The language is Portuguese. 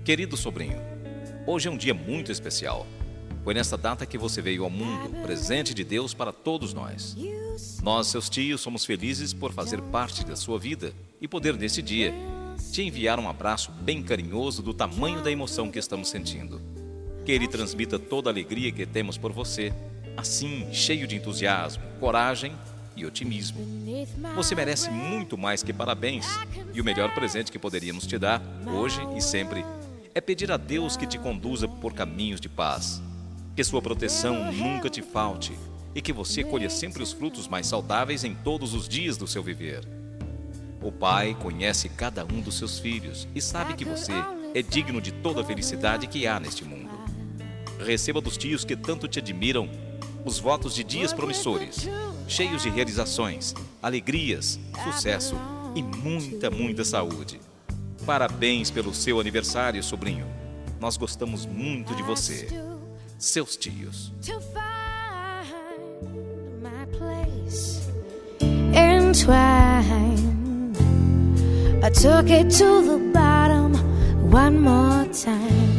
Querido sobrinho, hoje é um dia muito especial. Foi nesta data que você veio ao mundo, presente de Deus para todos nós. Nós, seus tios, somos felizes por fazer parte da sua vida e poder, nesse dia, te enviar um abraço bem carinhoso do tamanho da emoção que estamos sentindo. Que ele transmita toda a alegria que temos por você, assim, cheio de entusiasmo, coragem e otimismo. Você merece muito mais que parabéns, e o melhor presente que poderíamos te dar, hoje e sempre, é pedir a Deus que te conduza por caminhos de paz. Que sua proteção nunca te falte e que você colha sempre os frutos mais saudáveis em todos os dias do seu viver. O Pai conhece cada um dos seus filhos e sabe que você é digno de toda a felicidade que há neste mundo. Receba dos tios que tanto te admiram os votos de dias promissores, cheios de realizações, alegrias, sucesso e muita saúde. Parabéns pelo seu aniversário, sobrinho. Nós gostamos muito de você. Seus tios. I took it to the bottom one more time.